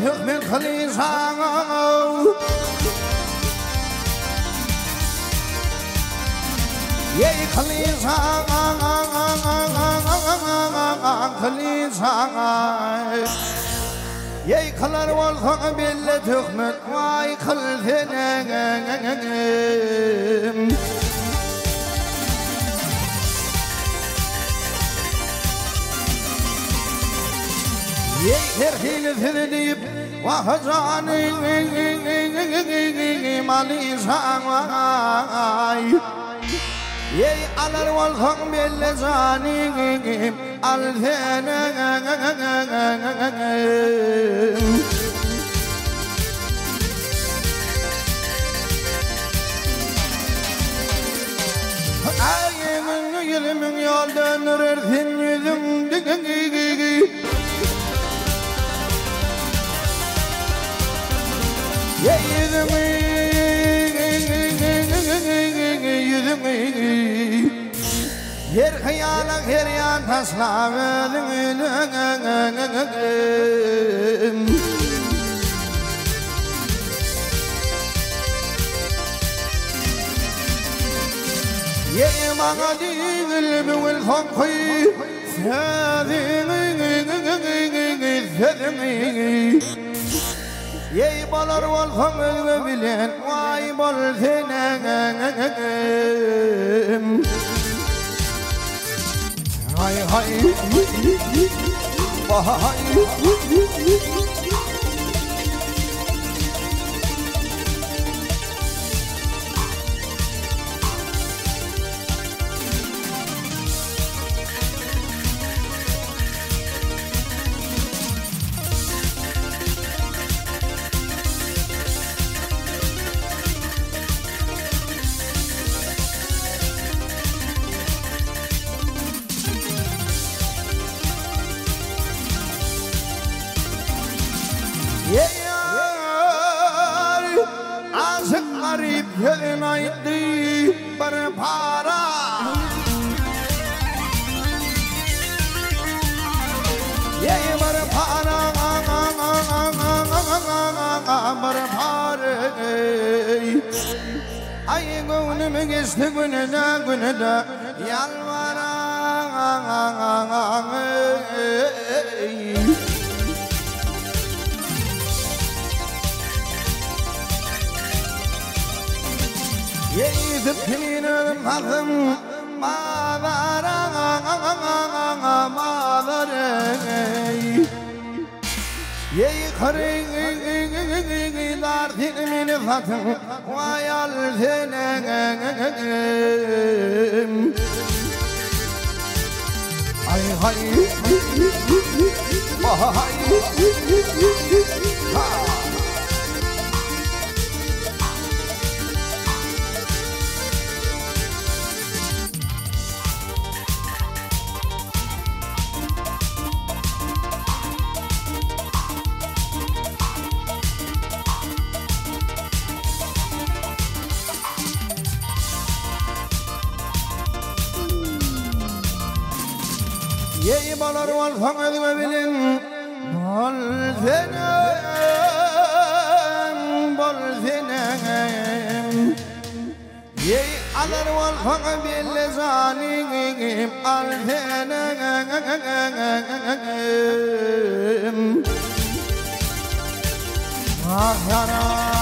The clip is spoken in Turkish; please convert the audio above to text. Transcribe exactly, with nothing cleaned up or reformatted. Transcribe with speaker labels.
Speaker 1: hükmet kılıysan Yey kılıysan kılıysan Yey kılar olsan belli hükmet vay kıl senem Yerhil firdip vahzani malisan vay Yey alar olsan belli zanim alfenem Ayımın yılımın yol dönürürsün yüzüm Yüzümü, yüzümü Yer hıyalak her yan taslavedin Yer bana değil büyül fonkuy Sözümü, sözümü Yey balar olsan özgü bilen vay bol senem Hay hay Hay Garip yönaydı bir para Yey bir para bir para Ay gönlümü geçti günüde günüde yalvaran Yeyzip kimin mazım mağara mağara Yey kırık dardin mini fatım vayal senem Ay hay Hay Ha Yey balar olsan özgü bilin bol senem bol senem Yey alar olsan belli zalim al senem Ah yaram